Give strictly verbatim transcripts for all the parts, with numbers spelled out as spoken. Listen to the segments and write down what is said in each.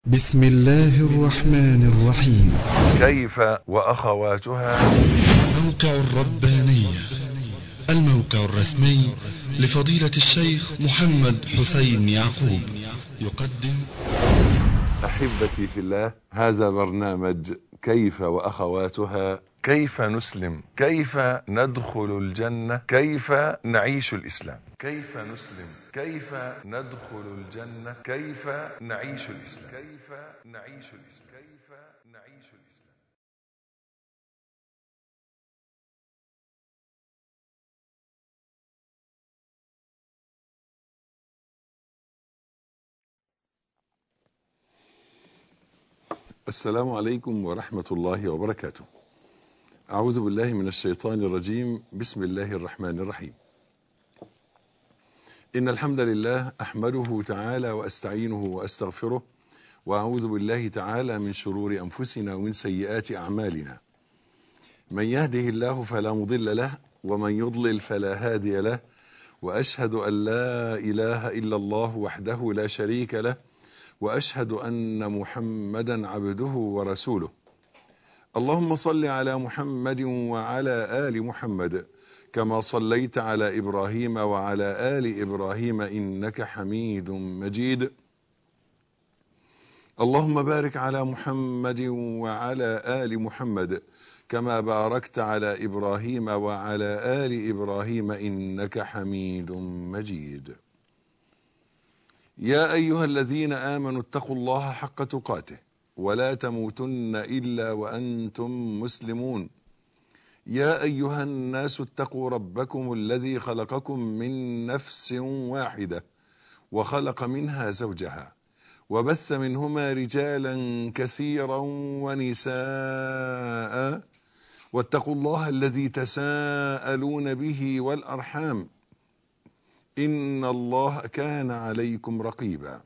بسم الله الرحمن الرحيم. كيف وأخواتها. موقع الربانية، الموقع الرسمي لفضيلة الشيخ محمد حسين يعقوب، يقدم. أحبتي في الله، هذا برنامج كيف وأخواتها. كيف نسلم، كيف ندخل الجنة، كيف نعيش الإسلام. كيف نسلم، كيف ندخل الجنة، كيف نعيش الإسلام. كيف نعيش الإسلام. كيف نعيش الإسلام. السلام عليكم ورحمة الله وبركاته. أعوذ بالله من الشيطان الرجيم. بسم الله الرحمن الرحيم. إن الحمد لله أحمده تعالى وأستعينه وأستغفره، وأعوذ بالله تعالى من شرور أنفسنا ومن سيئات أعمالنا. من يهده الله فلا مضل له، ومن يضلل فلا هادي له، وأشهد أن لا إله إلا الله وحده لا شريك له، وأشهد أن محمدا عبده ورسوله. اللهم صل على محمد وعلى آل محمد كما صليت على إبراهيم وعلى آل إبراهيم إنك حميد مجيد. اللهم بارك على محمد وعلى آل محمد كما باركت على إبراهيم وعلى آل إبراهيم إنك حميد مجيد. يا أيها الذين آمنوا اتقوا الله حق تقاته ولا تموتن إلا وأنتم مسلمون. يا أيها الناس اتقوا ربكم الذي خلقكم من نفس واحدة وخلق منها زوجها وبث منهما رجالا كثيرا ونساء، واتقوا الله الذي تساءلون به والأرحام إن الله كان عليكم رقيبا.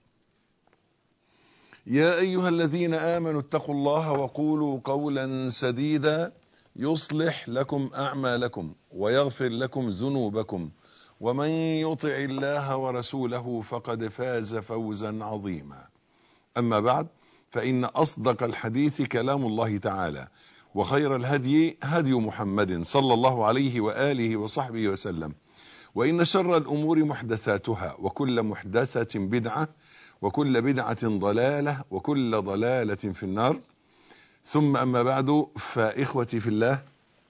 يا أيها الذين آمنوا اتقوا الله وقولوا قولا سديدا يصلح لكم أعمالكم ويغفر لكم ذنوبكم، ومن يطع الله ورسوله فقد فاز فوزا عظيما. أما بعد، فإن أصدق الحديث كلام الله تعالى، وخير الهدي هدي محمد صلى الله عليه وآله وصحبه وسلم، وإن شر الأمور محدثاتها، وكل محدثة بدعة، وكل بدعة ضلالة، وكل ضلالة في النار. ثم أما بعد، فإخوتي في الله،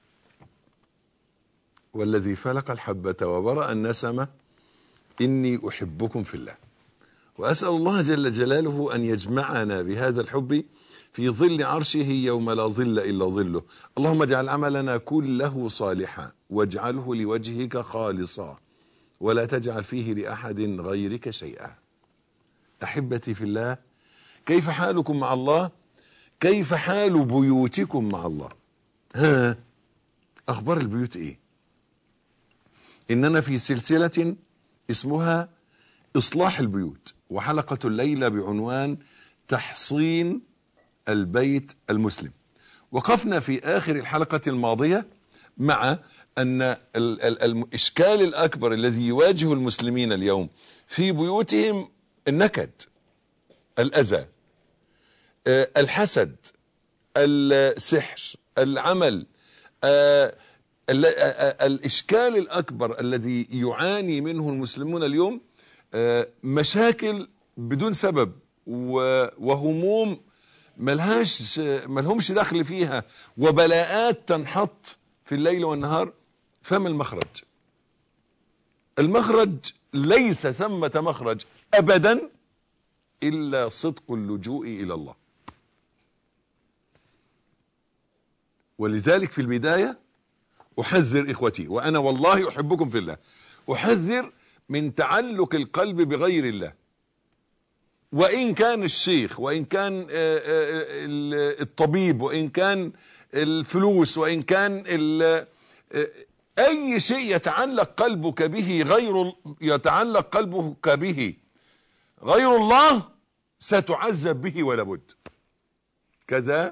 والذي فلق الحبة وبرأ النسمة، إني أحبكم في الله، وأسأل الله جل جلاله أن يجمعنا بهذا الحب في ظل عرشه يوم لا ظل إلا ظله. اللهم اجعل عملنا كله صالحا، واجعله لوجهك خالصا، ولا تجعل فيه لأحد غيرك شيئا. أحبتي في الله، كيف حالكم مع الله؟ كيف حال بيوتكم مع الله؟ ها، أخبار البيوت إيه؟ إننا في سلسلة اسمها إصلاح البيوت، وحلقة الليلة بعنوان تحصين البيت المسلم. وقفنا في آخر الحلقة الماضية مع أن الإشكال الأكبر الذي يواجه المسلمين اليوم في بيوتهم النكد، الأذى، الحسد، السحر، العمل. الإشكال الأكبر الذي يعاني منه المسلمون اليوم مشاكل بدون سبب، وهموم ملهاش ملهمش دخل فيها، وبلاءات تنحط في الليل والنهار. فما المخرج؟ المخرج ليس ثمة مخرج أبدا إلا صدق اللجوء إلى الله. ولذلك في البداية أحذر إخوتي، وأنا والله أحبكم في الله، أحذر من تعلق القلب بغير الله. وإن كان الشيخ، وإن كان الطبيب، وإن كان الفلوس، وإن كان أي شيء يتعلق قلبك به غير يتعلق قلبك به غير الله، ستعذب به ولا بد. كذا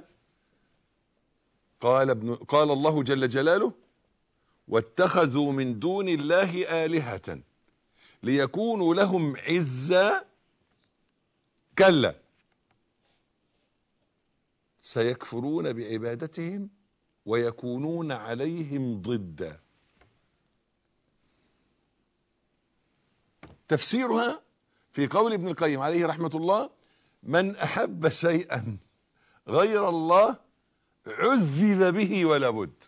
قال ابن قال الله جل جلاله: واتخذوا من دون الله آلهة ليكونوا لهم عزا. كلا سيكفرون بعبادتهم ويكونون عليهم ضدا. تفسيرها في قول ابن القيم عليه رحمة الله: من أحب شيئا غير الله عذب به ولا بد.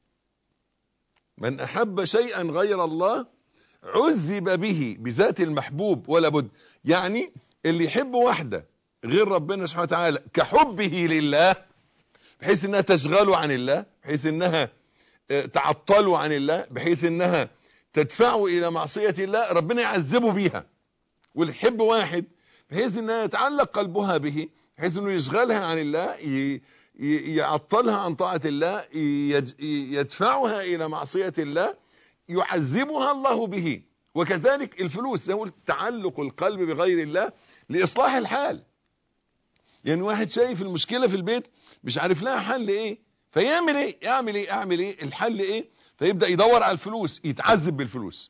من أحب شيئا غير الله عذب به، بذات المحبوب ولا بد. يعني اللي يحب واحدة غير ربنا سبحانه وتعالى كحبه لله، بحيث انها تشغله عن الله، بحيث انها تعطله عن الله، بحيث انها تدفعه الى معصية الله، ربنا يعذبه بيها. واللي يحب واحد بحيث انها يتعلق قلبها به، بحيث انه يشغلها عن الله، يعطلها عن طاعة الله، يدفعها الى معصية الله، يعذبها الله به. وكذلك الفلوس، زي ما قلت، تعلق القلب بغير الله لإصلاح الحال. يعني واحد شايف المشكلة في البيت مش عارف لها حل ايه، فيعمل ايه يعمل ايه اعمل ايه الحل ايه، فيبدأ يدور على الفلوس، يتعذب بالفلوس.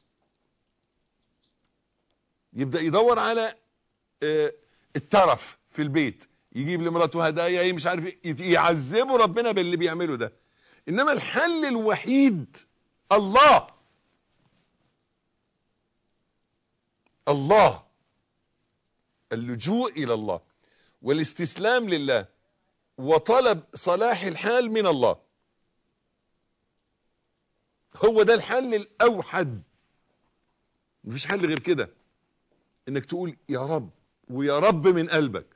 يبدأ يدور على اه الترف في البيت، يجيب لمراته هدايا، ايه مش عارف ايه، يعذبه ربنا باللي بيعمله ده. انما الحل الوحيد الله. الله، اللجوء الى الله والاستسلام لله وطلب صلاح الحال من الله، هو ده الحل الاوحد. مفيش حل غير كده، انك تقول يا رب، ويا رب من قلبك،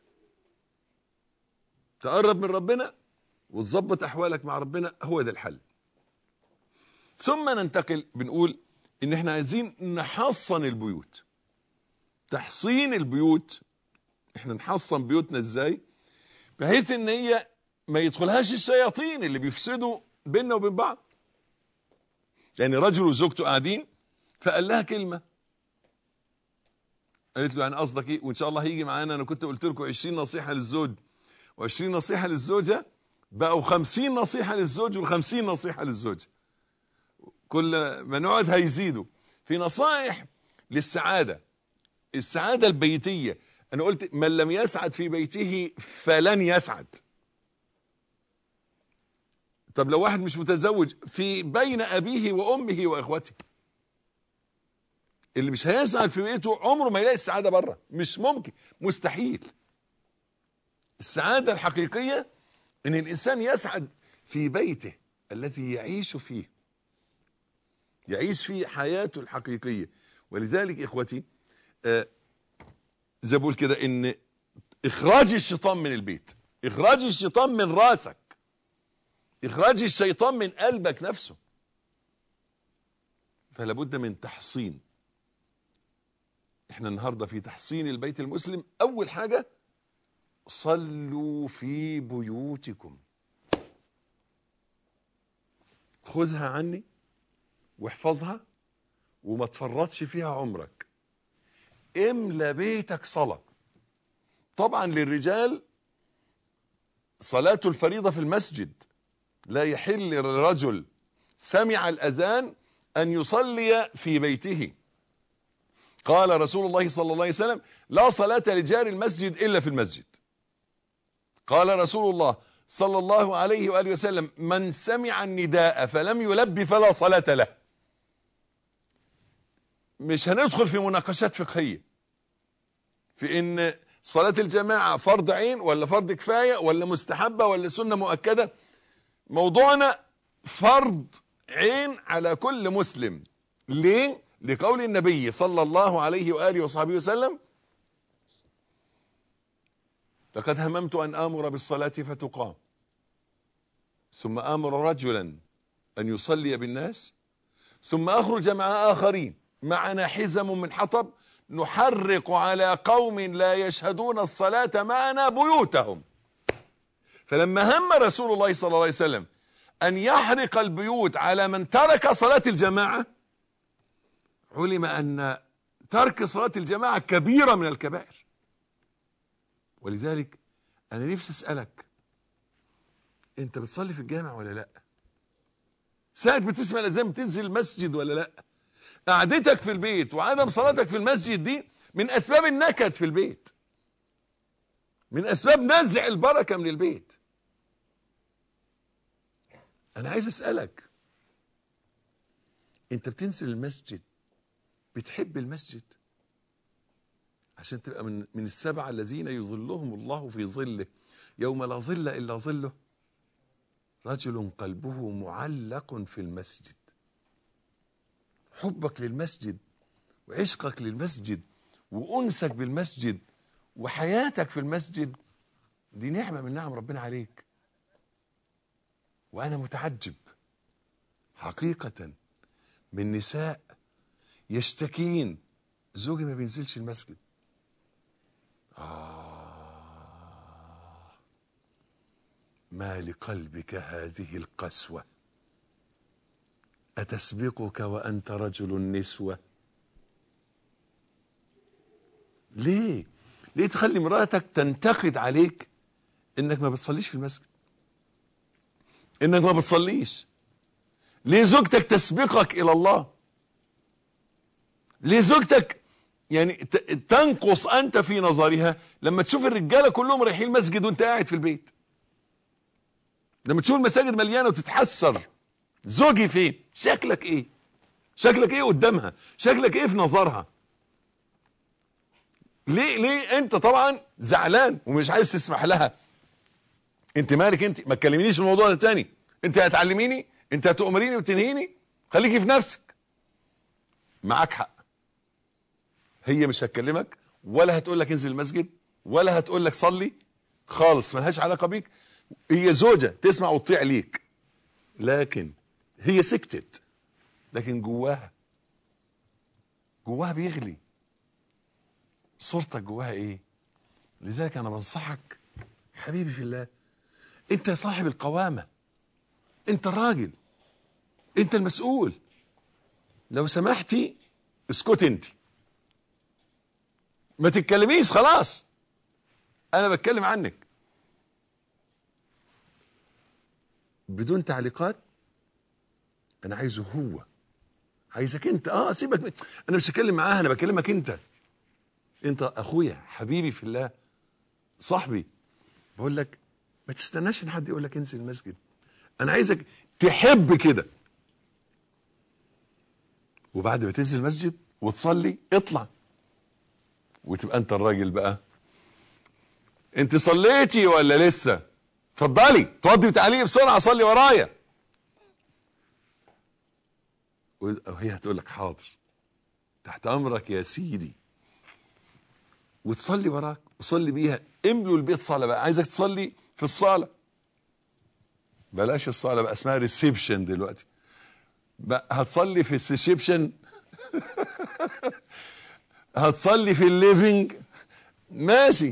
تقرب من ربنا وتظبط احوالك مع ربنا، هو ده الحل. ثم ننتقل، بنقول ان احنا عايزين نحصن البيوت. تحصين البيوت، احنا نحصن بيوتنا ازاي؟ بحيث ان هي ما يدخلهاش الشياطين اللي بيفسدوا بيننا وبين بعض. يعني رجل وزوجته قاعدين، فقال لها كلمة، قالت له يعني قصدك ايه؟ وان شاء الله هيجي معانا، انا كنت قلت لكم عشرين نصيحة للزوج وعشرين نصيحة للزوجة، بقوا خمسين نصيحة للزوج وخمسين نصيحة للزوجة. كل ما نقعد هيزيدوا في نصائح للسعادة، السعادة البيتية. انا قلت من لم يسعد في بيته فلن يسعد. طب لو واحد مش متزوج، في بين ابيه وامه واخوته، اللي مش هيسعد في بيته عمره ما يلاقي السعادة بره، مش ممكن، مستحيل. السعادة الحقيقية ان الانسان يسعد في بيته الذي يعيش فيه، يعيش فيه حياته الحقيقية. ولذلك اخوتي، آه زي بقول كده، ان اخراج الشيطان من البيت، اخراج الشيطان من راسك، اخراج الشيطان من قلبك نفسه، فلا بد من تحصين. احنا النهاردة في تحصين البيت المسلم. اول حاجة، صلوا في بيوتكم. خذها عني واحفظها وما تفرطش فيها عمرك. املى بيتك صلاة. طبعا للرجال صلاة الفريضة في المسجد، لا يحل للرجل سمع الأذان أن يصلي في بيته. قال رسول الله صلى الله عليه وسلم: لا صلاة لجار المسجد إلا في المسجد. قال رسول الله صلى الله عليه وآله وسلم: من سمع النداء فلم يلبي فلا صلاة له. مش هندخل في مناقشات فقهية في ان صلاة الجماعة فرض عين ولا فرض كفاية ولا مستحبة ولا سنة مؤكدة. موضوعنا فرض عين على كل مسلم. ليه؟ لقول النبي صلى الله عليه وآله وصحبه وسلم: لقد هممت أن آمر بالصلاة فتقام، ثم آمر رجلا أن يصلي بالناس، ثم أخرج مع آخرين معنا حزم من حطب نحرق على قوم لا يشهدون الصلاة معنا بيوتهم. فلما هم رسول الله صلى الله عليه وسلم أن يحرق البيوت على من ترك صلاة الجماعة، علم أن ترك صلاة الجماعة كبيرة من الكبائر. ولذلك أنا نفسي أسألك، أنت بتصلي في الجامع ولا لا؟ ساعة بتسمع الأذان بتنزل المسجد ولا لا؟ قعدتك في البيت وعدم صلاتك في المسجد دي من أسباب النكد في البيت، من أسباب نزع البركة من البيت. انا عايز اسألك، انت بتنزل المسجد بتحب المسجد عشان تبقى من من السبعة الذين يظلهم الله في ظله يوم لا ظل الا ظله؟ رجل قلبه معلق في المسجد. حبك للمسجد وعشقك للمسجد وأنسك بالمسجد وحياتك في المسجد دي نعمة من نعم ربنا عليك. وأنا متعجب حقيقة من نساء يشتكين زوجي ما بينزلش المسجد. آه ما لقلبك هذه القسوة، أتسبقك وأنت رجل نسوة؟ ليه؟ ليه تخلي مراتك تنتقد عليك انك ما بتصليش في المسجد، انك ما بتصليش؟ ليه زوجتك تسبقك الى الله؟ ليه زوجتك يعني تنقص انت في نظرها لما تشوف الرجالة كلهم رايحين المسجد وانت قاعد في البيت؟ لما تشوف المساجد مليانة وتتحسر زوجي فين؟ شكلك ايه؟ شكلك ايه قدامها؟ شكلك ايه في نظرها؟ ليه ليه انت طبعا زعلان ومش عايز تسمح لها؟ انت مالك انت؟ ما تكلمينيش في الموضوع ده تاني. انت هتعلميني؟ انت هتؤمريني وتنهيني؟ خليكي في نفسك. معاك حق، هي مش هتكلمك ولا هتقول لك انزل المسجد ولا هتقول لك صلي خالص، ملهاش علاقه بيك. هي زوجة تسمع وتطيع ليك، لكن هي سكتت، لكن جواها جواها بيغلي. صورتك جواها ايه؟ لذلك انا بنصحك حبيبي في الله، انت صاحب القوامة، انت الراجل، انت المسؤول. لو سمحتي اسكت، انت ما تتكلميش خلاص، انا بتكلم عنك بدون تعليقات. انا عايزه هو، عايزك انت. اه سيبك من... انا مش هتكلم معاها، انا بكلمك انت. انت اخويا حبيبي في الله صاحبي، بقول لك ما تستناش ان حد يقول لك انزل المسجد. انا عايزك تحب كده، وبعد ما تنزل المسجد وتصلي اطلع وتبقى انت الراجل بقى. انت صليتي ولا لسه؟ اتفضلي توضي وتعالي بسرعه صلي ورايا. وهي هتقول لك حاضر تحت امرك يا سيدي، وتصلي وراك وصلي بيها. املوا البيت صلاه بقى. عايزك تصلي في الصاله، بلاش الصاله بقى، اسمها ريسبشن دلوقتي بقى. هتصلي في الريسبشن هتصلي في الليفينج ماشي،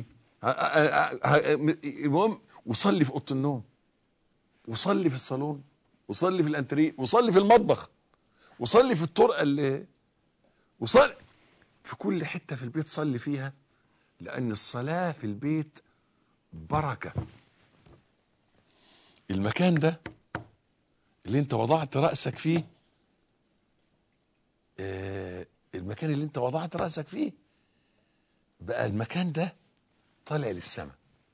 المهم وصلي في اوضه النوم، وصلي في الصالون، وصلي في الانتريه، وصلي في المطبخ، وصلي في الطرقه اللي وصلي في كل حته في البيت صلي فيها، لان الصلاه في البيت بركه. المكان ده اللي انت وضعت رأسك فيه، آه المكان اللي انت وضعت رأسك فيه بقى المكان ده طالع للسماء،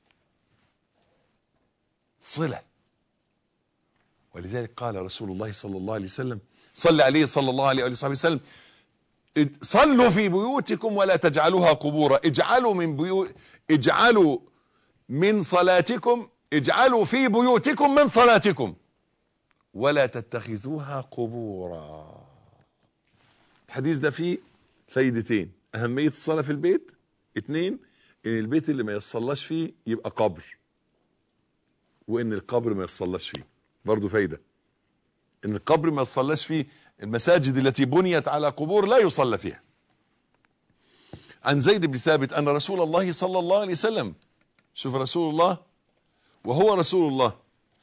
صلة. ولذلك قال رسول الله صلى الله عليه وسلم، صلى عليه صلى الله عليه وصحبه وسلم، صلوا في بيوتكم ولا تجعلوها قبورا. اجعلوا من بيوت اجعلوا من صلاتكم اجعلوا في بيوتكم من صلاتكم ولا تتخذوها قبورا. الحديث ده فيه فايدتين: أهمية الصلاة في البيت، اتنين ان البيت اللي ما يصلاش فيه يبقى قبر، وان القبر ما يصلاش فيه. برضو فايدة ان القبر ما يصلاش فيه. المساجد التي بنيت على قبور لا يصلى فيها. عن زيد بن ثابت ان رسول الله صلى الله عليه وسلم، شوف رسول الله وهو رسول الله،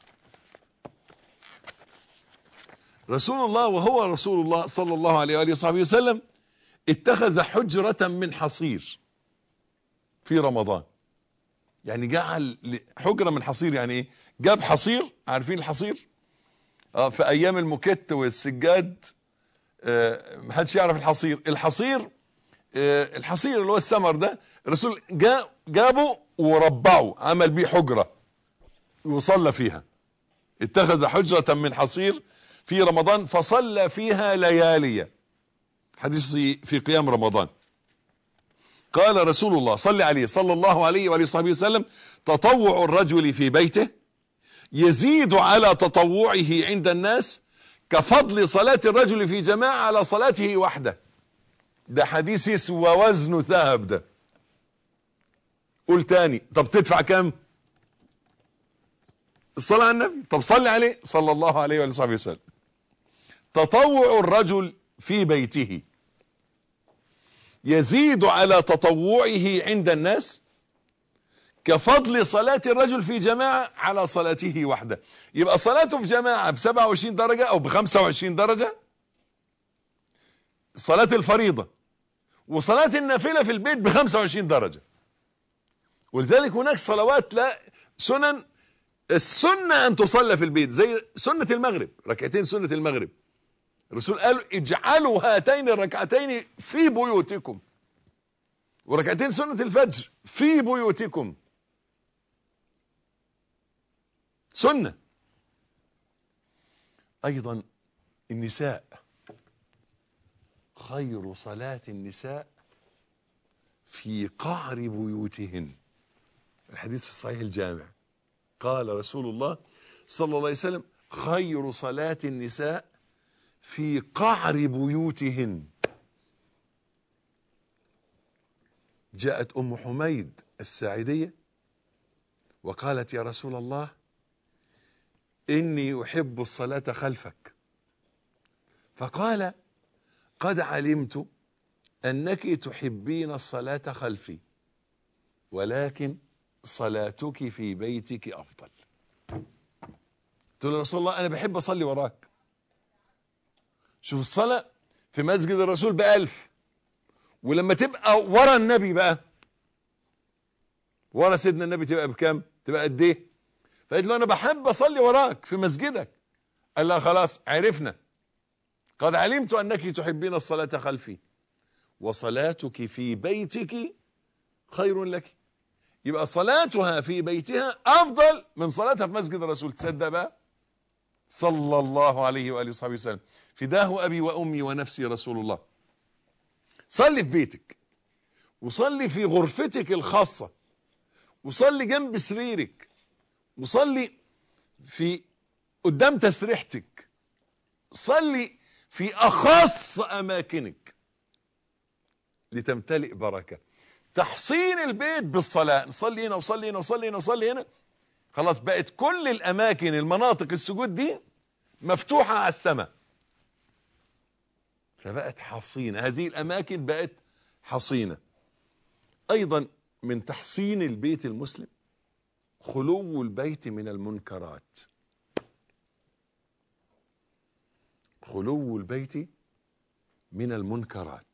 رسول الله وهو رسول الله صلى الله عليه وآله وصحبه وسلم، اتخذ حجرة من حصير في رمضان. يعني جعل حجرة من حصير. يعني ايه؟ جاب حصير، عارفين الحصير؟ اه في ايام المكت والسجاد، آه محدش يعرف الحصير. الحصير آه الحصير اللي هو السمر ده، الرسول جا جابه وربعه، عمل بيه حجرة وصلى فيها. اتخذ حجرة من حصير في رمضان فصلى فيها ليالي. حديث في قيام رمضان. قال رسول الله صلى عليه صلى الله عليه وآله وصحبه وسلم: تطوع الرجل في بيته يزيد على تطوعه عند الناس كفضل صلاة الرجل في جماعة على صلاته وحده. ده حديث يسوى وزنه ذهب. ده قول تاني. طب تدفع كام؟ الصلاة على النبي. طب صلي عليه صلى الله عليه وآله وصحبه وسلم. تطوع الرجل في بيته يزيد على تطوعه عند الناس كفضل صلاة الرجل في جماعة على صلاته وحده. يبقى صلاته في جماعة بسبعة وعشرين درجة او بخمسة وعشرين درجة صلاة الفريضة، وصلاة النافلة في البيت بخمسة وعشرين درجة. ولذلك هناك صلوات لا سنن السنة ان تصلى في البيت، زي سنة المغرب، ركعتين سنة المغرب. الرسول قال: اجعلوا هاتين الركعتين في بيوتكم. وركعتين سنة الفجر في بيوتكم سنة. ايضا النساء، خير صلاة النساء في قعر بيوتهن. الحديث في الصحيح الجامع. قال رسول الله صلى الله عليه وسلم: خير صلاة النساء في قعر بيوتهن. جاءت أم حميد الساعدية وقالت: يا رسول الله إني أحب الصلاة خلفك. فقال: قد علمت أنك تحبين الصلاة خلفي، ولكن صلاتك في بيتك أفضل. تقول يا رسول الله أنا بحب أصلي وراك. شوف الصلاة في مسجد الرسول بألف، ولما تبقى ورا النبي بقى، ورا سيدنا النبي، تبقى بكام؟ تبقى قد ايه؟ فقلت له انا بحب اصلي وراك في مسجدك. قال لا خلاص عرفنا، قد علمت انك تحبين الصلاة خلفي وصلاتك في بيتك خير لك. يبقى صلاتها في بيتها افضل من صلاتها في مسجد الرسول. تصدق بقى؟ صلى الله عليه وآله وصحبه وسلم. فداه ابي وامي ونفسي رسول الله. صلي في بيتك، وصلي في غرفتك الخاصة، وصلي جنب سريرك، وصلي في قدام تسريحتك، صلي في أخص أماكنك لتمتلئ بركة. تحصين البيت بالصلاة، نصلي هنا وصلي هنا وصلي هنا وصلي هنا، خلاص بقت كل الأماكن المناطق السجود دي مفتوحة على السماء، فبقت حصينة. هذه الأماكن بقت حصينة. أيضا من تحصين البيت المسلم خلو البيت من المنكرات. خلو البيت من المنكرات.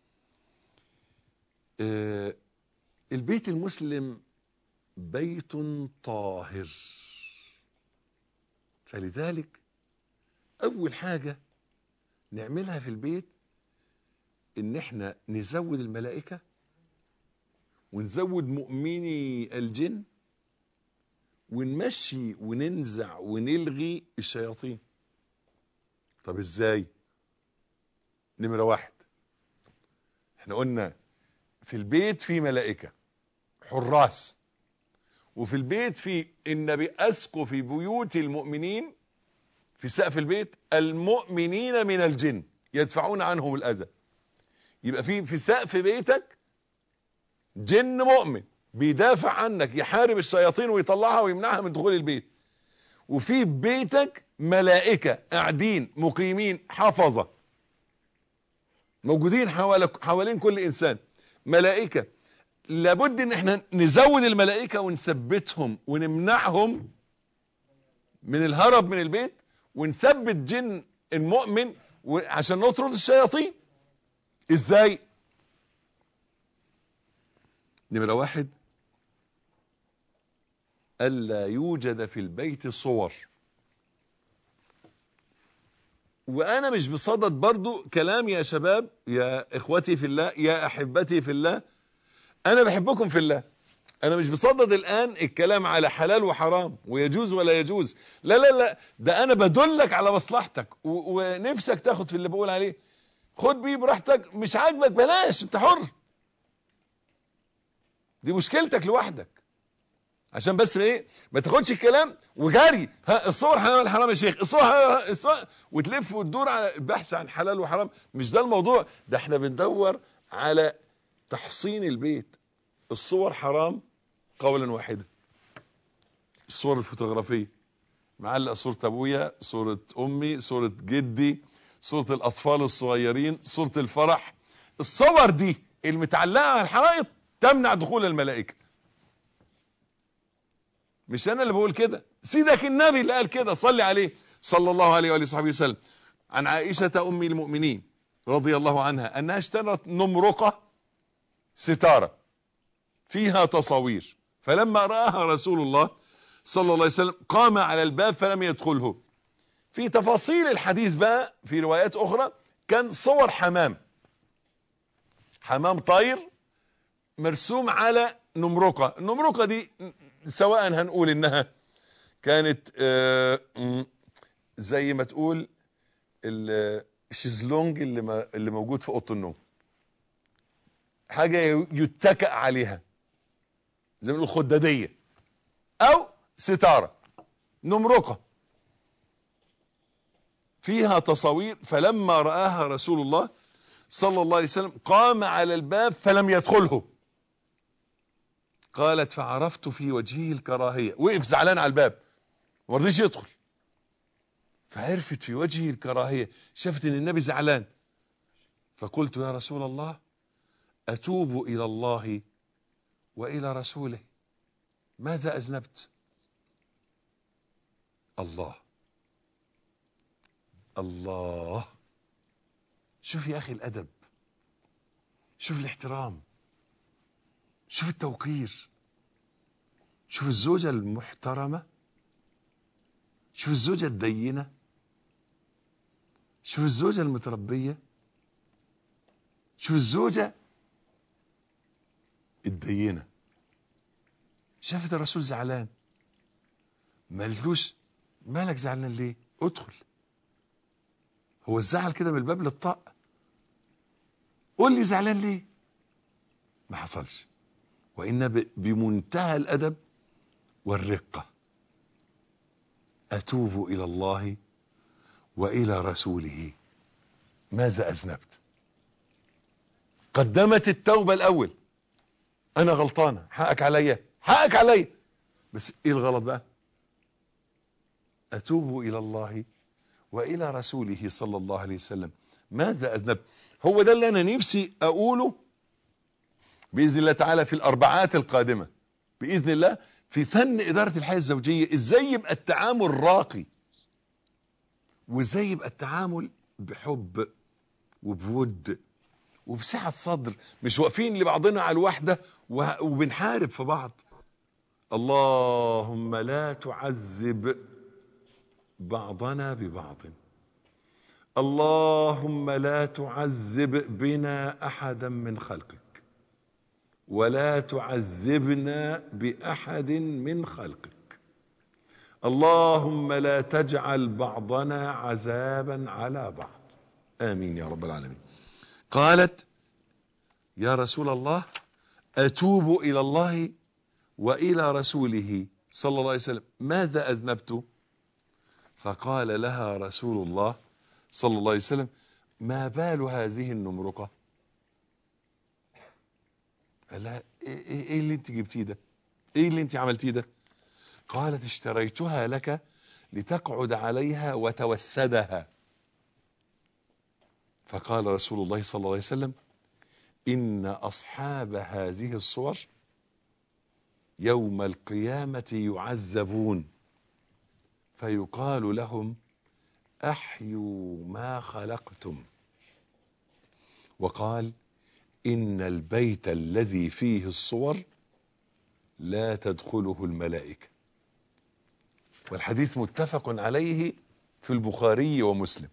آه البيت المسلم بيت طاهر، فلذلك أول حاجة نعملها في البيت ان احنا نزود الملائكة ونزود مؤمني الجن ونمشي وننزع ونلغي الشياطين. طب ازاي؟ نمرة واحد، احنا قلنا في البيت في ملائكة حراس، وفي البيت في النبي أسقوا في بيوت المؤمنين في سقف البيت المؤمنين من الجن يدفعون عنهم الأذى. يبقى في في سقف بيتك جن مؤمن بيدافع عنك، يحارب الشياطين ويطلعها ويمنعها من دخول البيت. وفي بيتك ملائكة قاعدين مقيمين حفظة موجودين حوالين كل إنسان، ملائكة. لابد ان احنا نزود الملائكة ونثبتهم ونمنعهم من الهرب من البيت، ونثبت جن المؤمن عشان نطرد الشياطين. ازاي؟ نمرة واحد، ألا يوجد في البيت صور. وأنا مش بصدد برضو كلام يا شباب، يا إخوتي في الله، يا أحبتي في الله، أنا بحبكم في الله، انا مش بصدد الان الكلام على حلال وحرام ويجوز ولا يجوز، لا لا لا، ده انا بدلك على مصلحتك ونفسك تاخد في اللي بقول عليه، خد بيه براحتك، مش عاجبك بلاش، انت حر، دي مشكلتك لوحدك. عشان بس ايه ما تاخدش الكلام وجاري، ها الصور حلال ولا حرام يا شيخ، الصور حلال الصور، وتلف وتدور على البحث عن حلال وحرام. مش ده الموضوع، ده احنا بندور على تحصين البيت. الصور حرام قولا واحدا، الصور الفوتوغرافية، معلق صورة ابويا، صورة امي، صورة جدي، صورة الاطفال الصغيرين، صورة الفرح، الصور دي المتعلقة على الحرائط تمنع دخول الملائكة. مش انا اللي بقول كده، سيدك النبي اللي قال كده، صلي عليه صلى الله عليه وآله وصحبه وسلم. عن عائشة ام المؤمنين رضي الله عنها انها اشترت نمرقة ستارة فيها تصاوير، فلما رآها رسول الله صلى الله عليه وسلم قام على الباب فلم يدخله. في تفاصيل الحديث بقى في روايات اخرى كان صور حمام، حمام طاير مرسوم على نمرقة. النمرقة دي سواء هنقول انها كانت زي ما تقول الشيزلونج اللي اللي موجود في اوضه النوم، حاجة يتكأ عليها زي ما نقول خدادية، او ستارة نمرقة فيها تصاوير. فلما رآها رسول الله صلى الله عليه وسلم قام على الباب فلم يدخله. قالت فعرفت في وجهه الكراهية، وقف زعلان على الباب ما رضيش يدخل، فعرفت في وجهه الكراهية، شافت ان النبي زعلان، فقلت يا رسول الله أتوب إلى الله وإلى رسوله، ماذا أذنبت؟ الله الله، شوف يا أخي الأدب، شوف الاحترام، شوف التوقير، شوف الزوجة المحترمة، شوف الزوجة الدينة، شوف الزوجة المتربية، شوف الزوجة الدينة. شافت الرسول زعلان، ما قالتلوش مالك زعلان ليه؟ ادخل. هو الزعل كده من الباب للطاق؟ قول لي زعلان ليه؟ ما حصلش. وإن بمنتهى الأدب والرقة، أتوب إلى الله وإلى رسوله، ماذا أذنبت؟ قدمت التوبة الأول، أنا غلطانة، حقك عليا، حقك عليا، بس إيه الغلط بقى؟ أتوب إلى الله وإلى رسوله صلى الله عليه وسلم، ماذا أذنبت؟ هو ده اللي أنا نفسي أقوله بإذن الله تعالى في الأربعات القادمة بإذن الله في فن إدارة الحياة الزوجية. إزاي يبقى التعامل راقي، وإزاي يبقى التعامل بحب وبود وبسعة صدر، مش واقفين لبعضنا على الوحدة وبنحارب في بعض. اللهم لا تعذب بعضنا ببعض، اللهم لا تعذب بنا أحدا من خلقك، ولا تعذبنا بأحد من خلقك، اللهم لا تجعل بعضنا عذابا على بعض، آمين يا رب العالمين. قالت يا رسول الله أتوب إلى الله وإلى رسوله صلى الله عليه وسلم، ماذا أذنبت؟ فقال لها رسول الله صلى الله عليه وسلم ما بال هذه النمرقة؟ قال لها ايه, إيه اللي انت جبتيه ده؟ ايه اللي انت عملتيه ده؟ قالت اشتريتها لك لتقعد عليها وتوسدها. فقال رسول الله صلى الله عليه وسلم إن أصحاب هذه الصور يوم القيامة يعذبون فيقال لهم أحيوا ما خلقتم. وقال إن البيت الذي فيه الصور لا تدخله الملائكة. والحديث متفق عليه في البخاري ومسلم.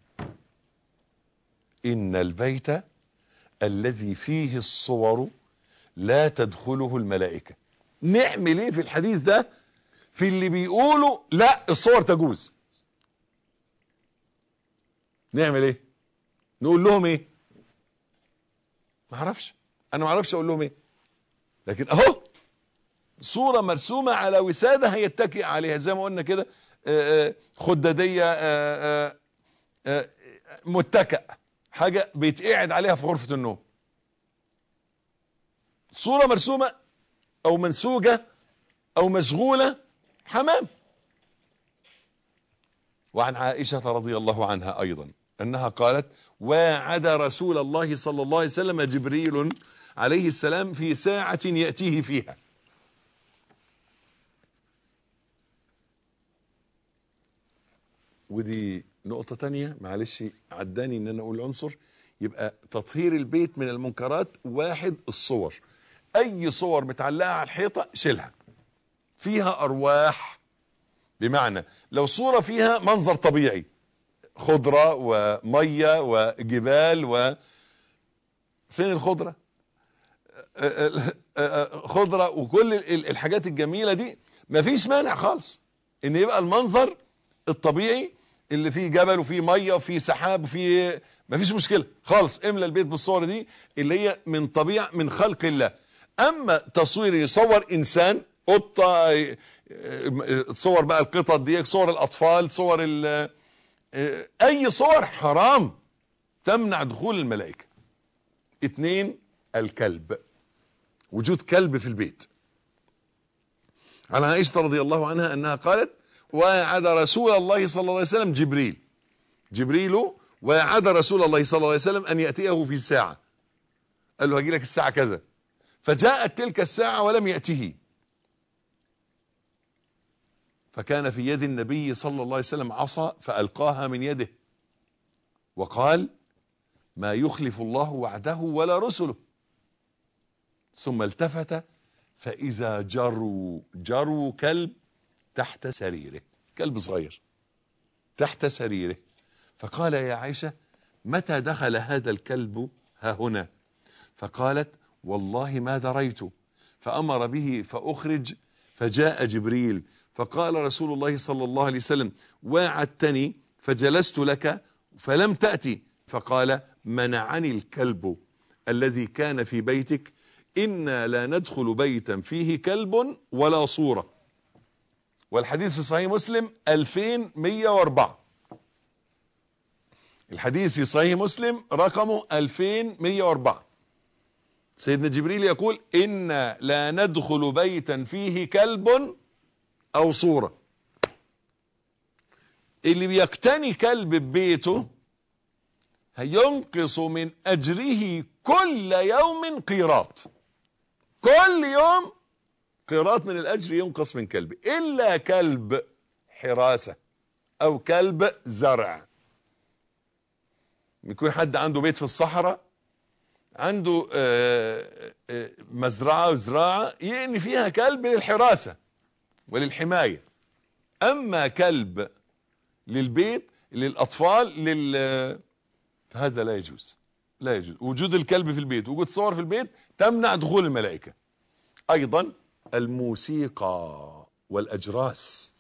إن البيت الذي فيه الصور لا تدخله الملائكة. نعمل ايه في الحديث ده في اللي بيقولوا لا الصور تجوز؟ نعمل ايه؟ نقول لهم ايه؟ ما اعرفش، انا ما اعرفش اقول لهم ايه، لكن اهو صورة مرسومة على وسادة هيتكئ عليها زي ما قلنا كده، خدادية، متكئ، حاجة بيتقعد عليها في غرفة النوم، صورة مرسومة او منسوجة او مشغولة حمام. وعن عائشة رضي الله عنها ايضا انها قالت: واعد رسول الله صلى الله عليه وسلم جبريل عليه السلام في ساعة يأتيه فيها. ودي نقطة تانية، معلش عداني ان انا اقول عنصر. يبقى تطهير البيت من المنكرات: واحد، الصور، اي صور متعلقة على الحيطة شيلها، فيها ارواح. بمعنى لو صورة فيها منظر طبيعي، خضرة ومية وجبال و فين الخضرة؟ خضرة وكل الحاجات الجميلة دي، مفيش مانع خالص ان يبقى المنظر الطبيعي اللي فيه جبل وفيه مية وفيه سحاب وفيه، مفيش مشكلة خالص، املى البيت بالصور دي اللي هي من طبيعة من خلق الله. اما تصوير يصور انسان، قطة، صور بقى القطط دي، صور الاطفال، صور اي صور حرام تمنع دخول الملائكة. اتنين، الكلب، وجود كلب في البيت. عن عائشة رضي الله عنها انها قالت: وعد رسول الله صلى الله عليه وسلم جبريل جبريل وعد رسول الله صلى الله عليه وسلم ان يأتيه في الساعة، قال له هجي لك الساعة كذا، فجاءت تلك الساعة ولم يأته، فكان في يد النبي صلى الله عليه وسلم عصا فألقاها من يده وقال: ما يخلف الله وعده ولا رسله. ثم التفت فإذا جروا جروا كلب تحت سريره، كلب صغير تحت سريره، فقال: يا عائشة متى دخل هذا الكلب ها هنا؟ فقالت: والله ما دريت. فأمر به فأخرج، فجاء جبريل فقال رسول الله صلى الله عليه وسلم: واعدتني فجلست لك فلم تأتي، فقال: منعني الكلب الذي كان في بيتك، إنا لا ندخل بيتا فيه كلب ولا صورة. والحديث في صحيح مسلم ألفين ومئة وأربعة، الحديث في صحيح مسلم رقمه ألفين ومئة وأربعة. سيدنا جبريل يقول: إنا لا ندخل بيتا فيه كلب أو صورة. اللي بيقتني كلب ببيته هينقص من أجره كل يوم قيراط، كل يوم قيراط من الأجر ينقص من كلب، إلا كلب حراسة أو كلب زرع. يكون حد عنده بيت في الصحراء، عنده مزرعة وزراعة يعني فيها كلب للحراسة وللحماية، أما كلب للبيت للأطفال لل فهذا لا يجوز، لا يجوز وجود الكلب في البيت، وجود صور في البيت تمنع دخول الملائكة. أيضا الموسيقى والأجراس،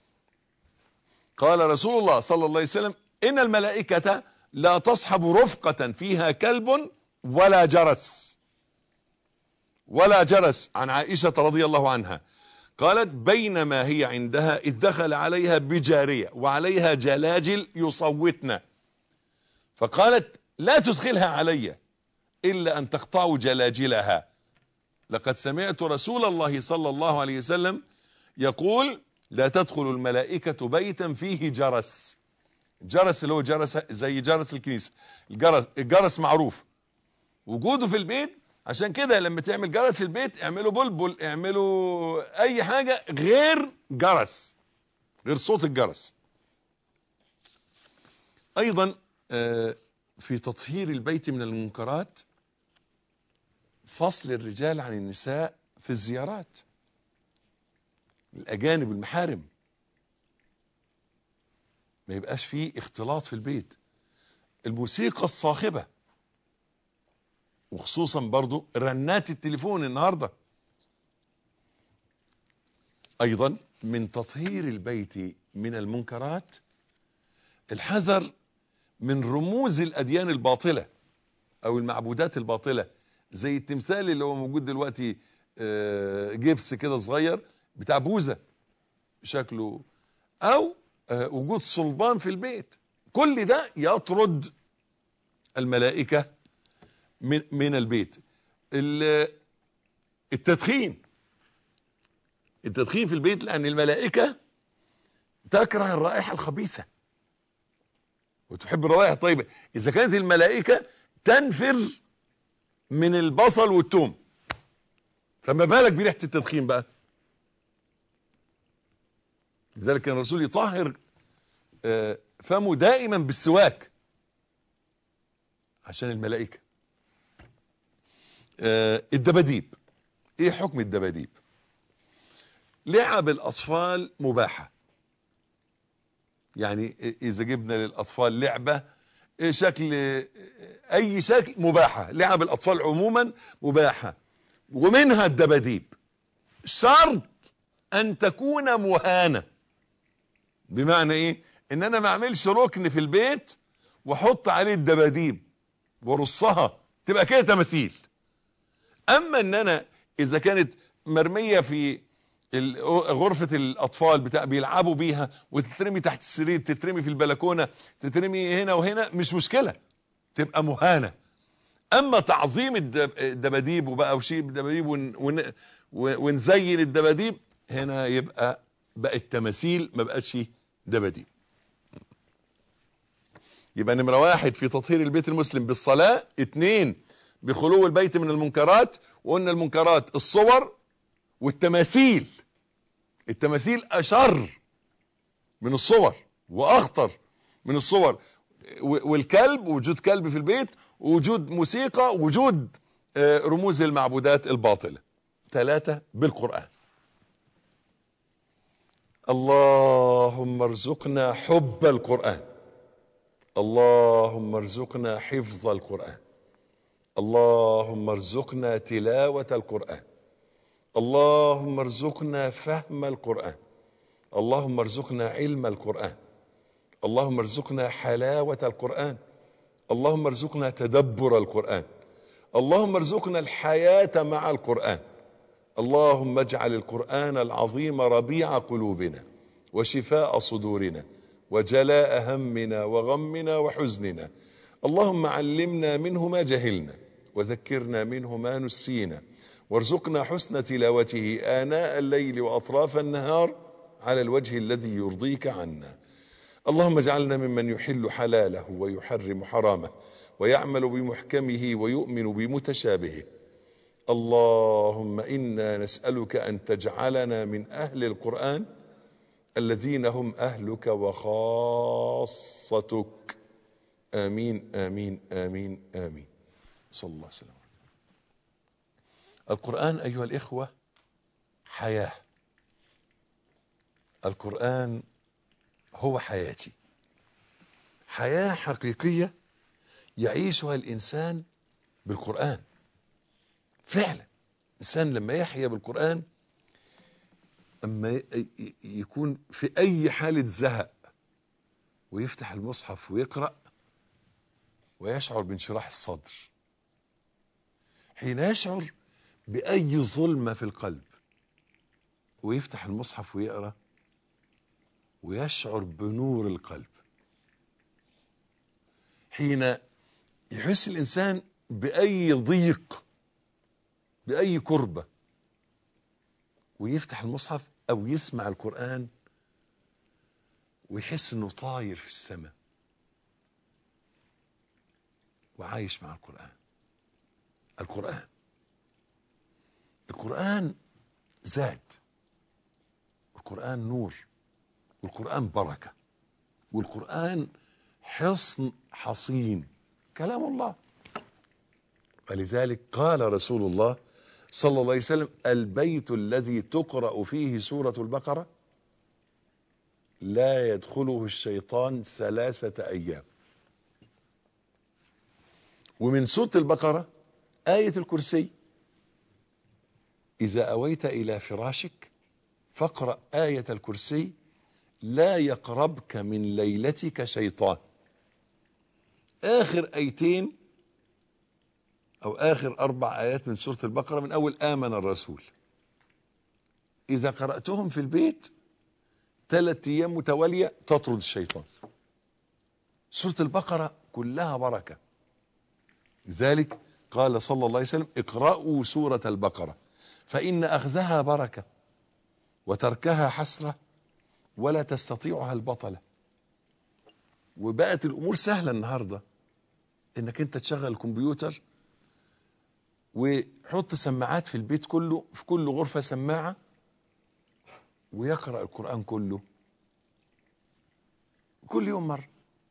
قال رسول الله صلى الله عليه وسلم: إن الملائكة لا تصحب رفقة فيها كلب ولا جرس، ولا جرس. عن عائشة رضي الله عنها قالت: بينما هي عندها إذ دخل عليها بجارية وعليها جلاجل يصوتن، فقالت: لا تدخلها علي إلا أن تقطعوا جلاجلها، لقد سمعت رسول الله صلى الله عليه وسلم يقول: لا تدخل الملائكة بيتا فيه جرس. جرس اللي هو جرس زي جرس الكنيسة، الجرس, الجرس معروف وجوده في البيت، عشان كده لما تعمل جرس البيت اعملوا بلبل، اعملوا اي حاجة غير جرس، غير صوت الجرس. ايضا في تطهير البيت من المنكرات فصل الرجال عن النساء في الزيارات، الاجانب المحارم، ما يبقاش فيه اختلاط في البيت. الموسيقى الصاخبة، وخصوصا برضو رنات التليفون النهاردة، أيضا من تطهير البيت من المنكرات الحذر من رموز الأديان الباطلة أو المعبودات الباطلة، زي التمثال اللي هو موجود دلوقتي جبس كده صغير بتاع بوزة شكله، أو وجود صلبان في البيت. كل ده يطرد الملائكة من من البيت. التدخين التدخين في البيت، لأن الملائكة تكره الرائحة الخبيثة وتحب الروائح الطيبة. إذا كانت الملائكة تنفر من البصل والثوم، فما بالك بريحة التدخين بقى. لذلك كان الرسول يطهر فمه دائما بالسواك عشان الملائكة. الدباديب، ايه حكم الدباديب؟ لعب الأطفال مباحة، يعني إذا جبنا للأطفال لعبة شكل أي شكل مباحة، لعب الأطفال عموما مباحة، ومنها الدباديب. شرط أن تكون مهانة. بمعنى إيه؟ إن أنا ما أعملش ركن في البيت وأحط عليه الدباديب ورصها تبقى كده تماثيل. أما إن أنا إذا كانت مرمية في غرفة الأطفال بتاع بيلعبوا بيها وتترمي تحت السرير، تترمي في البلكونة، تترمي هنا وهنا، مش مشكلة، تبقى مهانة. أما تعظيم الدباديب وبقى وشيء الدباديب ون ون ونزين الدباديب، هنا يبقى بقت تماثيل، ما بقتش دباديب. يبقى نمرة واحد في تطهير البيت المسلم بالصلاة، اتنين بخلو البيت من المنكرات، وقلنا المنكرات الصور والتماثيل. التماثيل أشر من الصور وأخطر من الصور، والكلب، وجود كلب في البيت، وجود موسيقى، وجود رموز المعبودات الباطلة. ثلاثة بالقرآن. اللهم ارزقنا حب القرآن، اللهم ارزقنا حفظ القرآن، اللهم ارزقنا تلاوة القرآن، اللهم ارزقنا فهم القرآن، اللهم ارزقنا علم القرآن، اللهم ارزقنا حلاوة القرآن، اللهم ارزقنا تدبر القرآن، اللهم ارزقنا الحياة مع القرآن. اللهم اجعل القرآن العظيم ربيع قلوبنا وشفاء صدورنا وجلاء همنا وغمنا وحزننا. اللهم علمنا منه ما جهلنا وذكرنا منه ما نسينا، وارزقنا حسن تلاوته آناء الليل وأطراف النهار على الوجه الذي يرضيك عنا. اللهم اجعلنا ممن يحل حلاله ويحرم حرامه ويعمل بمحكمه ويؤمن بمتشابهه. اللهم إنا نسألك أن تجعلنا من أهل القرآن الذين هم أهلك وخاصتك. آمين آمين آمين آمين. صلى الله عليه وسلم. القرآن أيها الإخوة حياة. القرآن هو حياتي، حياة حقيقية يعيشها الإنسان بالقرآن. فعلا الإنسان لما يحيا بالقرآن، أما يكون في أي حالة زهق ويفتح المصحف ويقرأ ويشعر بانشراح الصدر، حين يشعر بأي ظلمة في القلب ويفتح المصحف ويقرأ ويشعر بنور القلب، حين يحس الإنسان بأي ضيق بأي كربة ويفتح المصحف أو يسمع القرآن ويحس إنه طاير في السماء وعايش مع القرآن. القرآن القرآن زاد، القرآن نور، والقرآن بركة، والقرآن حصن حصين، كلام الله. ولذلك قال رسول الله صلى الله عليه وسلم: البيت الذي تقرأ فيه سورة البقرة لا يدخله الشيطان ثلاثة أيام. ومن سورة البقرة آية الكرسي: إذا أويت إلى فراشك فاقرأ آية الكرسي لا يقربك من ليلتك شيطان. آخر آيتين أو آخر أربع آيات من سورة البقرة من أول آمن الرسول، إذا قرأتهم في البيت ثلاث أيام متوالية تطرد الشيطان. سورة البقرة كلها بركة، لذلك قال صلى الله عليه وسلم اقرأوا سورة البقرة فإن أخذها بركة وتركها حسرة ولا تستطيعها البطلة. وبقت الأمور سهلة النهاردة، إنك أنت تشغل الكمبيوتر وحط سماعات في البيت كله، في كل غرفة سماعة، ويقرأ القرآن كله كل يوم مرة.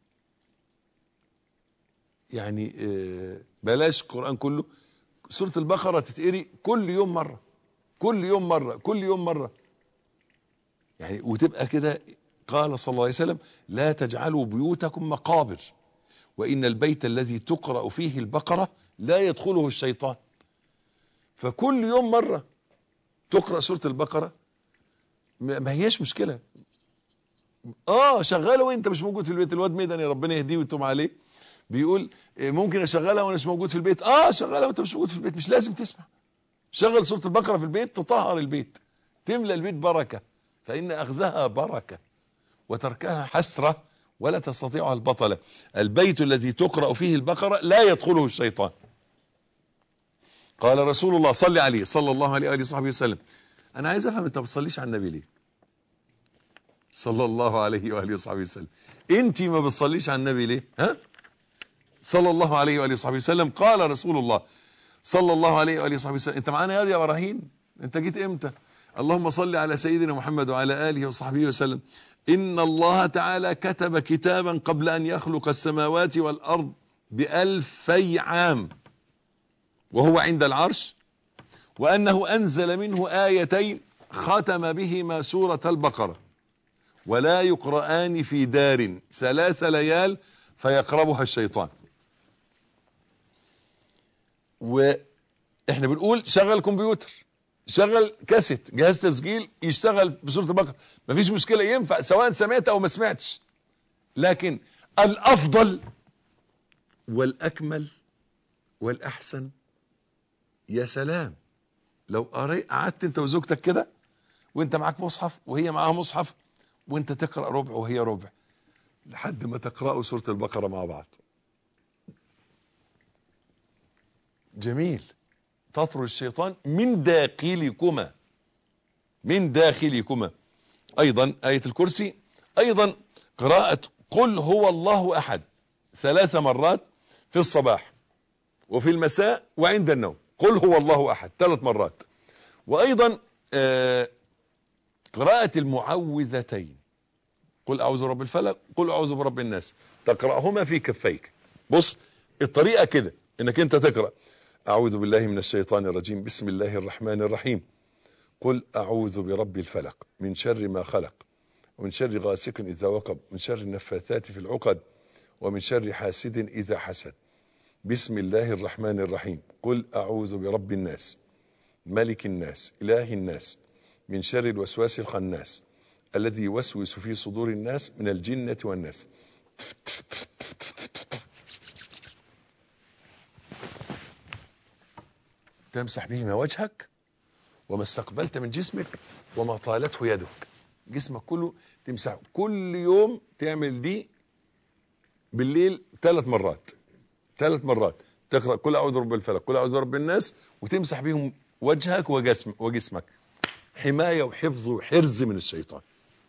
يعني بلاش القرآن كله، سورة البقرة تتقري كل يوم مرة كل يوم مرة كل يوم مرة يعني، وتبقى كده. قال صلى الله عليه وسلم لا تجعلوا بيوتكم مقابر وإن البيت الذي تقرأ فيه البقرة لا يدخله الشيطان. فكل يوم مرة تقرأ سورة البقرة ما هياش مشكلة. اه شغاله وانت مش موجود في البيت. الواد ميدان يا ربنا يهديه ويتوب عليه بيقول ممكن اشغلها وانا مش موجود في البيت. اه شغلها وانت مش موجود في البيت، مش لازم تسمع. شغل سورة البقرة في البيت تطهر البيت، تملى البيت بركة، فإن أخذها بركة وتركها حسرة ولا تستطيعها البطلة. البيت الذي تقرأ فيه البقرة لا يدخله الشيطان. قال رسول الله صلى عليه صلى الله عليه وآله وصحبه وسلم. أنا عايز أفهم أنت ما بتصليش على النبي ليه؟ صلى الله عليه وآله وصحبه وسلم. أنت ما بتصليش على النبي ليه؟ ها؟ صلى الله عليه وآله وصحبه وسلم. قال رسول الله صلى الله عليه وآله وصحبه وسلم. أنت معانا يا إبراهيم؟ أنت جيت إمتى؟ اللهم صل على سيدنا محمد وعلى آله وصحبه وسلم. إن الله تعالى كتب كتابا قبل أن يخلق السماوات والأرض بألفي عام وهو عند العرش، وأنه أنزل منه آيتين ختم بهما سورة البقرة ولا يقرآن في دار ثلاث ليال فيقربها الشيطان. وإحنا بنقول شغل كمبيوتر، شغل كاسيت، جهاز تسجيل يشتغل بسورة البقرة، مفيش مشكلة، ينفع سواء سمعت أو ما سمعتش. لكن الأفضل والأكمل والأحسن، يا سلام لو قعدت انت وزوجتك كده وانت معاك مصحف وهي معاها مصحف وانت تقرأ ربع وهي ربع لحد ما تقرأوا سورة البقرة مع بعض. جميل. تطرد الشيطان من داخلكما من داخلكما. ايضا آية الكرسي، ايضا قراءة قل هو الله احد ثلاث مرات في الصباح وفي المساء وعند النوم. قل هو الله احد ثلاث مرات. وايضا آه قراءة المعوذتين، قل اعوذ برب الفلق قل اعوذ برب الناس، تقرأهما في كفيك. بص الطريقة كده، انك انت تقرأ اعوذ بالله من الشيطان الرجيم بسم الله الرحمن الرحيم قل اعوذ برب الفلق من شر ما خلق ومن شر غاسق اذا وقب من شر النفاثات في العقد ومن شر حاسد اذا حسد بسم الله الرحمن الرحيم قل اعوذ برب الناس ملك الناس اله الناس من شر الوسواس الخناس الذي يوسوس في صدور الناس من الجنة والناس. تمسح بهما وجهك وما استقبلت من جسمك وما طالته يدك. جسمك كله تمسح كل يوم، تعمل دي بالليل ثلاث مرات ثلاث مرات تقرأ قل اعوذ برب الفلق قل اعوذ برب الناس وتمسح بهم وجهك وجسم وجسمك، حماية وحفظ وحرز من الشيطان.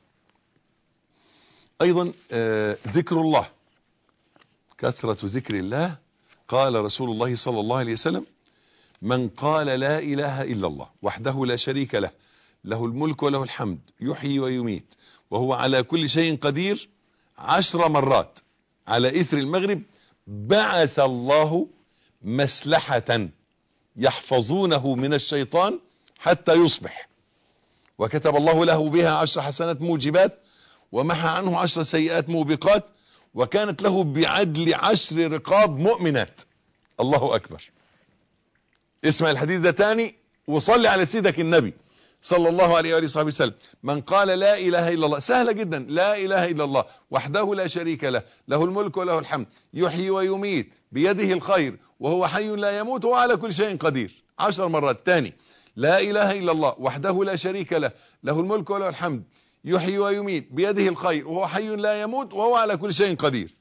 ايضا آه ذكر الله، كثرة ذكر الله. قال رسول الله صلى الله عليه وسلم من قال لا اله الا الله وحده لا شريك له له الملك وله الحمد يحيي ويميت وهو على كل شيء قدير عشر مرات على اثر المغرب بعث الله مسلحة يحفظونه من الشيطان حتى يصبح، وكتب الله له بها عشر حسنات موجبات ومحى عنه عشر سيئات موبقات وكانت له بعدل عشر رقاب مؤمنات. الله اكبر. اسمع الحديث ده تاني وصلي على سيدك النبي صلى الله عليه وآله وصحبه وسلم: من قال لا إله إلا الله، سهلة جدا، لا إله إلا الله وحده لا شريك له، له الملك وله الحمد، يحيي ويميت، بيده الخير، وهو حي لا يموت، وهو على كل شيء قدير. عشر مرات. تاني: لا إله إلا الله وحده لا شريك له، له الملك وله الحمد، يحيي ويميت، بيده الخير، وهو حي لا يموت، وهو على كل شيء قدير.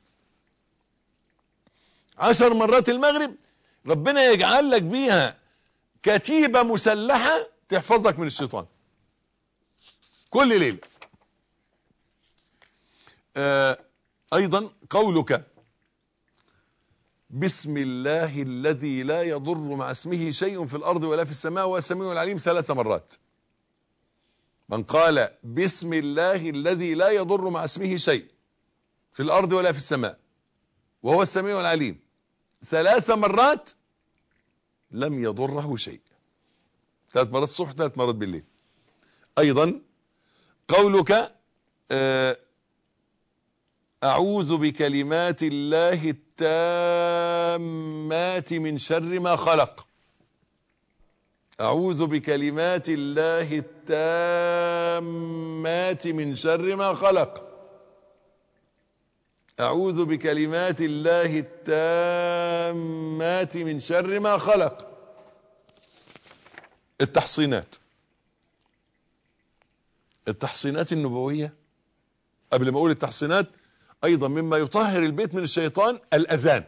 عشر مرات المغرب، ربنا يجعل لك بيها كتيبة مسلحة تحفظك من الشيطان كل ليلة. آه ايضا قولك: بسم الله الذي لا يضر مع اسمه شيء في الارض ولا في السماء وهو السميع العليم، ثلاث مرات. من قال بسم الله الذي لا يضر مع اسمه شيء في الارض ولا في السماء وهو السميع العليم ثلاث مرات لم يضره شيء. ثلاث مرات الصبح، ثلاث مرات بالليل. ايضا قولك: اعوذ بكلمات الله التامات من شر ما خلق. اعوذ بكلمات الله التامات من شر ما خلق. اعوذ بكلمات الله التامات من شر ما خلق. التحصينات التحصينات النبوية. قبل ما اقول التحصينات، ايضا مما يطهر البيت من الشيطان الاذان.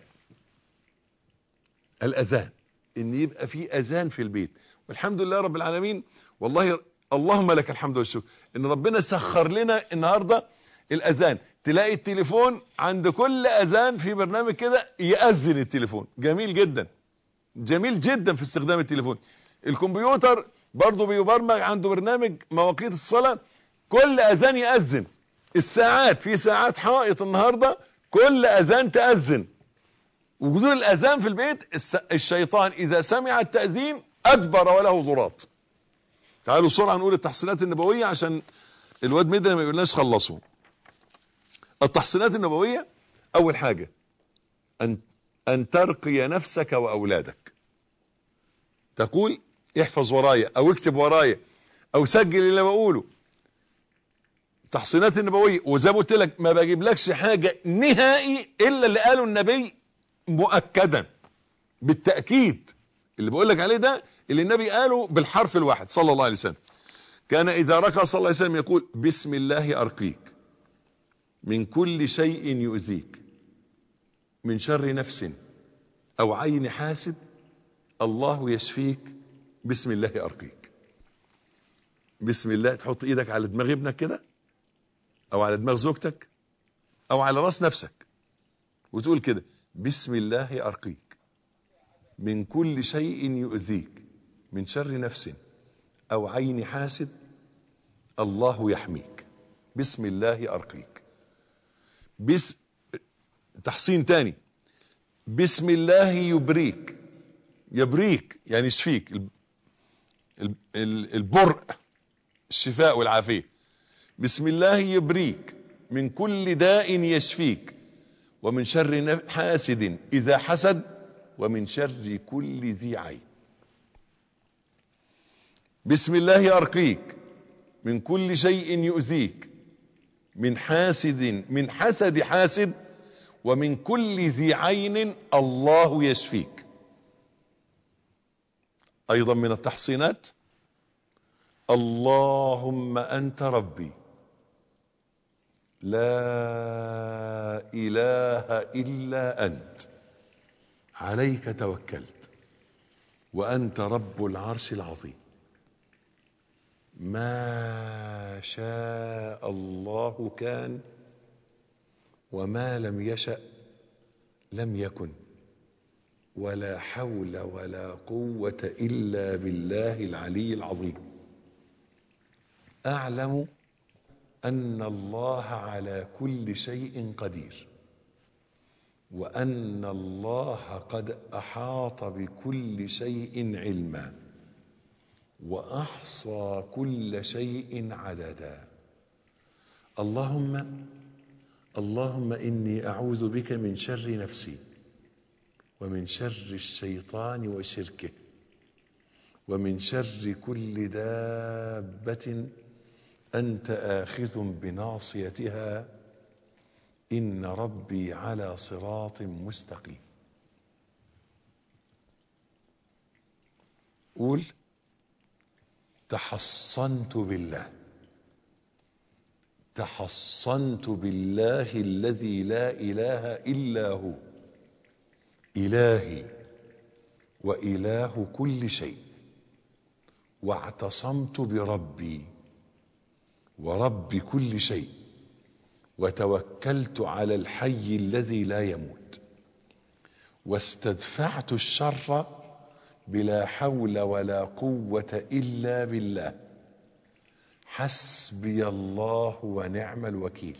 الاذان، ان يبقى في اذان في البيت. والحمد لله رب العالمين، والله اللهم لك الحمد والشكر ان ربنا سخر لنا النهارده الاذان. تلاقي التليفون عند كل اذان في برنامج كده يأذن التليفون. جميل جدا، جميل جدا في استخدام التليفون. الكمبيوتر برضه بيبرمج عنده برنامج مواقيت الصلاة، كل اذان يأذن. الساعات، في ساعات حائط النهاردة كل اذان تأذن. وجود الاذان في البيت، الشيطان اذا سمع التأذين ادبر وله ضراط. تعالوا بسرعة نقول التحصينات النبوية عشان الواد مدري ما يقولناش خلصوا. التحصينات النبوية: اول حاجة ان ان ترقي نفسك واولادك. تقول: احفظ ورايا او اكتب ورايا او سجل اللي بقوله. التحصينات النبوية، وزي ما قلت لك ما بجيب لكش حاجة نهائي الا اللي قاله النبي مؤكدا بالتأكيد. اللي بقول لك عليه ده اللي النبي قاله بالحرف الواحد صلى الله عليه وسلم. كان اذا رقى صلى الله عليه وسلم يقول: بسم الله ارقيك من كل شيء يؤذيك، من شر نفس او عين حاسد، الله يشفيك، بسم الله ارقيك. بسم الله، تحط ايدك على دماغ ابنك كده او على دماغ زوجتك او على راس نفسك وتقول كده: بسم الله ارقيك من كل شيء يؤذيك، من شر نفس او عين حاسد، الله يحميك، بسم الله ارقيك. بس تحصين تاني: بسم الله يبريك. يبريك يعني يشفيك، البرء الشفاء والعافية. بسم الله يبريك من كل داء يشفيك، ومن شر حاسد إذا حسد، ومن شر كل ذي عين. بسم الله أرقيك من كل شيء يؤذيك، من حاسد من حسد حاسد، ومن كل ذي عين الله يشفيك. أيضا من التحصينات: اللهم أنت ربي لا إله إلا أنت، عليك توكلت وأنت رب العرش العظيم، ما شاء الله كان وما لم يشأ لم يكن، ولا حول ولا قوة إلا بالله العلي العظيم. أعلم أن الله على كل شيء قدير، وأن الله قد أحاط بكل شيء علما، وأحصى كل شيء عددا. اللهم اللهم إني أعوذ بك من شر نفسي، ومن شر الشيطان وشركه، ومن شر كل دابة أنت آخذ بناصيتها إن ربي على صراط مستقيم. قول تحصنت بالله، تحصنت بالله الذي لا إله إلا هو، إلهي وإله كل شيء، واعتصمت بربي ورب كل شيء، وتوكلت على الحي الذي لا يموت، واستدفعت الشر بلا حول ولا قوة إلا بالله، حسبي الله ونعم الوكيل،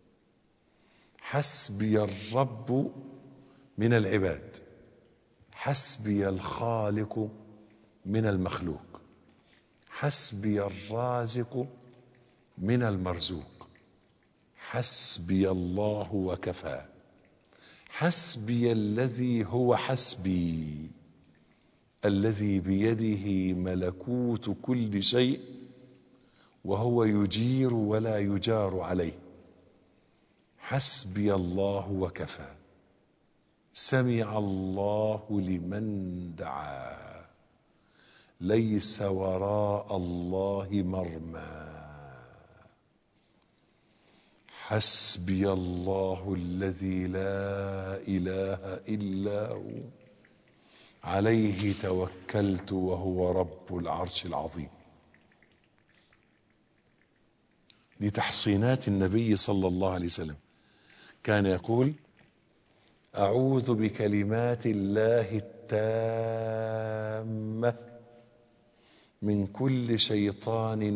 حسبي الرب من العباد، حسبي الخالق من المخلوق، حسبي الرازق من المرزوق، حسبي الله وكفى، حسبي الذي هو حسبي، الذي بيده ملكوت كل شيء وهو يجير ولا يجار عليه، حسبي الله وكفى، سمع الله لمن دعا، ليس وراء الله مرمى، حسبي الله الذي لا إله إلا هو، عليه توكلت وهو رب العرش العظيم. دي تحصينات النبي صلى الله عليه وسلم، كان يقول أعوذ بكلمات الله التامة من كل شيطان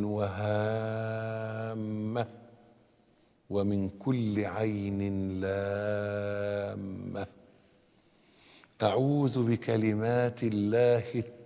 وهامة ومن كل عين لامة، أعوذ بكلمات الله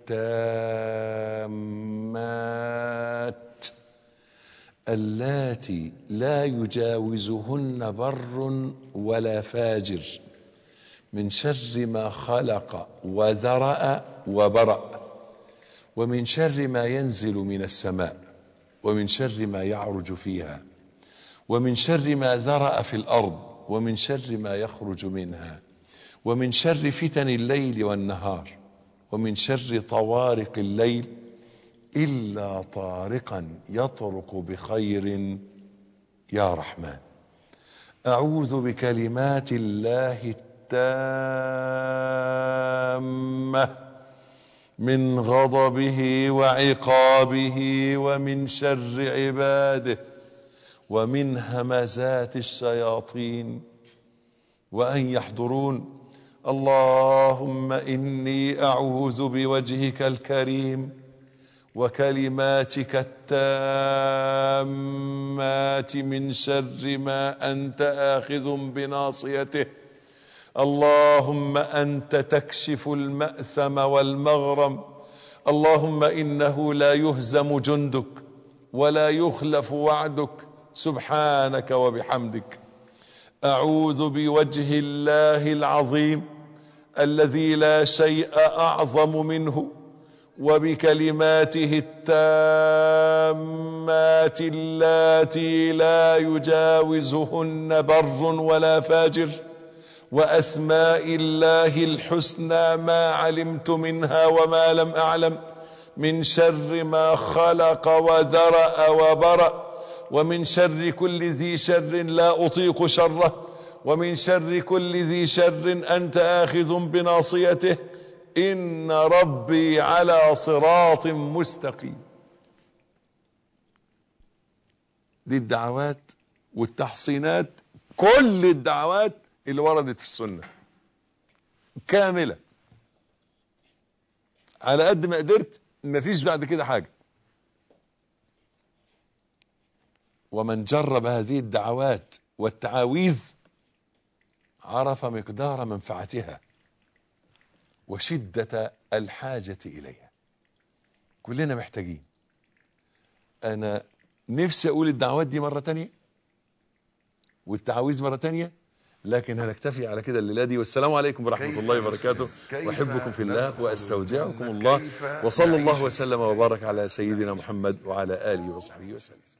التامات اللاتي لا يجاوزهن بر ولا فاجر من شر ما خلق وذرأ وبرأ، ومن شر ما ينزل من السماء، ومن شر ما يعرج فيها، ومن شر ما ذرأ في الأرض، ومن شر ما يخرج منها، ومن شر فتن الليل والنهار، ومن شر طوارق الليل إلا طارقا يطرق بخير يا رحمن. أعوذ بكلمات الله التامة من غضبه وعقابه ومن شر عباده ومن همزات الشياطين وأن يحضرون. اللهم إني أعوذ بوجهك الكريم وكلماتك التامات من شر ما أنت آخذ بناصيته. اللهم أنت تكشف المأثم والمغرم، اللهم إنه لا يهزم جندك ولا يخلف وعدك سبحانك وبحمدك. أعوذ بوجه الله العظيم الذي لا شيء أعظم منه وبكلماته التامات اللاتي لا يجاوزهن بر ولا فاجر، وأسماء الله الحسنى ما علمت منها وما لم أعلم، من شر ما خلق وذرأ وبرأ، ومن شر كل ذي شر لا أطيق شره، ومن شر كل ذي شر أنت آخذ بناصيته، إن ربي على صراط مستقيم. دي الدعوات والتحصينات، كل الدعوات اللي وردت في السنة كاملة على قد ما قدرت، مفيش بعد كده حاجة. ومن جرب هذه الدعوات والتعاويذ عرف مقدار منفعتها وشدة الحاجة إليها. كلنا محتاجين. أنا نفسي أقول الدعوات دي مرة تانية والتعاويذ مرة تانية لكن هنكتفي على كده الليلة دي. والسلام عليكم ورحمة الله وبركاته، وأحبكم في الله وأستودعكم الله، وصلى الله وسلم وبارك على سيدنا محمد وعلى آله وصحبه وسلم.